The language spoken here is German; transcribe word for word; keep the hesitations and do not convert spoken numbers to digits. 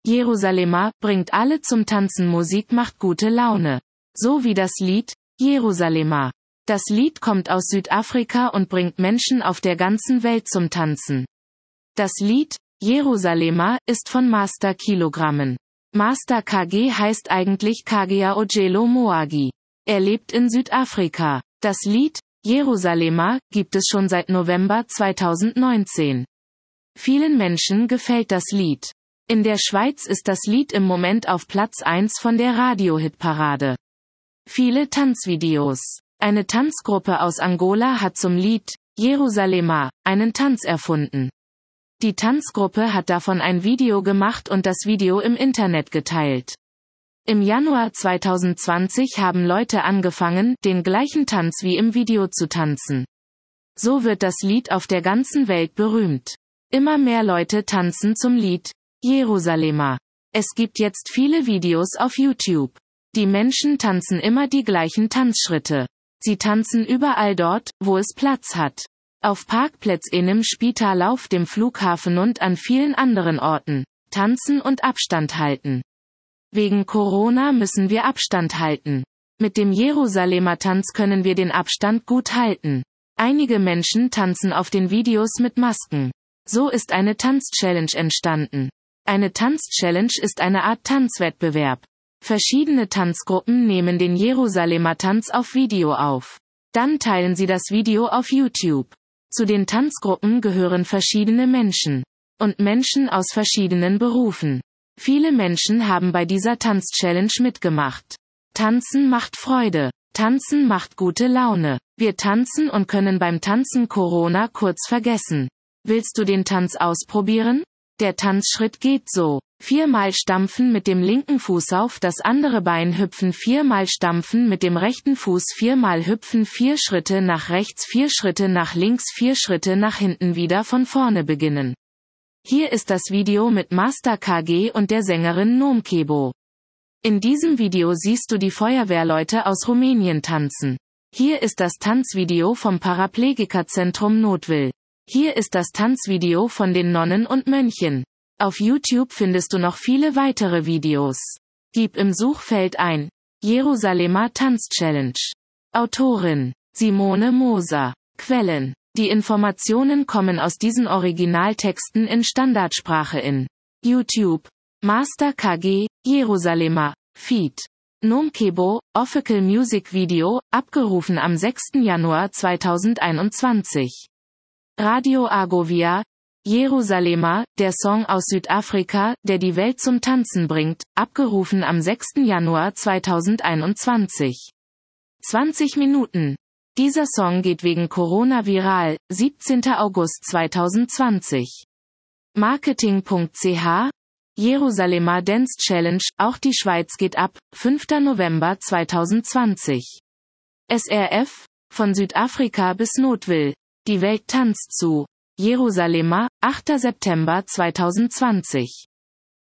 Jerusalemer, bringt alle zum Tanzen. Musik macht gute Laune. So wie das Lied, Jerusalemer. Das Lied kommt aus Südafrika und bringt Menschen auf der ganzen Welt zum Tanzen. Das Lied, Jerusalemer, ist von Master Kilogrammen. Master K G heißt eigentlich Kagea Ojelo Moagi. Er lebt in Südafrika. Das Lied, Jerusalemer, gibt es schon seit November zweitausendneunzehn. Vielen Menschen gefällt das Lied. In der Schweiz ist das Lied im Moment auf Platz eins von der Radio-Hitparade. Viele Tanzvideos. Eine Tanzgruppe aus Angola hat zum Lied, Jerusalemer, einen Tanz erfunden. Die Tanzgruppe hat davon ein Video gemacht und das Video im Internet geteilt. Im Januar zweitausendzwanzig haben Leute angefangen, den gleichen Tanz wie im Video zu tanzen. So wird das Lied auf der ganzen Welt berühmt. Immer mehr Leute tanzen zum Lied, Jerusalemer. Es gibt jetzt viele Videos auf YouTube. Die Menschen tanzen immer die gleichen Tanzschritte. Sie tanzen überall dort, wo es Platz hat. Auf Parkplätzen im Spital, auf dem Flughafen und an vielen anderen Orten. Tanzen und Abstand halten. Wegen Corona müssen wir Abstand halten. Mit dem Jerusalemer Tanz können wir den Abstand gut halten. Einige Menschen tanzen auf den Videos mit Masken. So ist eine Tanz-Challenge entstanden. Eine Tanz-Challenge ist eine Art Tanzwettbewerb. Verschiedene Tanzgruppen nehmen den Jerusalemer Tanz auf Video auf. Dann teilen sie das Video auf YouTube. Zu den Tanzgruppen gehören verschiedene Menschen. Und Menschen aus verschiedenen Berufen. Viele Menschen haben bei dieser Tanz-Challenge mitgemacht. Tanzen macht Freude. Tanzen macht gute Laune. Wir tanzen und können beim Tanzen Corona kurz vergessen. Willst du den Tanz ausprobieren? Der Tanzschritt geht so. Viermal stampfen mit dem linken Fuß auf das andere Bein hüpfen, viermal stampfen mit dem rechten Fuß, viermal hüpfen, vier Schritte nach rechts, vier Schritte nach links, vier Schritte nach hinten, wieder von vorne beginnen. Hier ist das Video mit Master K G und der Sängerin Nomkebo. In diesem Video siehst du die Feuerwehrleute aus Rumänien tanzen. Hier ist das Tanzvideo vom Paraplegikerzentrum Notville. Hier ist das Tanzvideo von den Nonnen und Mönchen. Auf YouTube findest du noch viele weitere Videos. Gib im Suchfeld ein, Jerusalemer Tanz-Challenge. Autorin, Simone Moser. Quellen. Die Informationen kommen aus diesen Originaltexten in Standardsprache in YouTube. Master K G, Jerusalemer, Feed. Nomkebo, Official Music Video, abgerufen am sechsten Januar zweitausendeinundzwanzig. Radio Agovia, Jerusalemer, der Song aus Südafrika, der die Welt zum Tanzen bringt, abgerufen am sechsten Januar zweitausendeinundzwanzig. zwanzig Minuten. Dieser Song geht wegen Corona viral, siebzehnten August zweitausendzwanzig. Marketing punkt c h, Jerusalemer Dance Challenge, auch die Schweiz geht ab, fünften November zweitausendzwanzig. S R F, von Südafrika bis Notville, die Welt tanzt zu. Jerusalemer, achter September zweitausendzwanzig.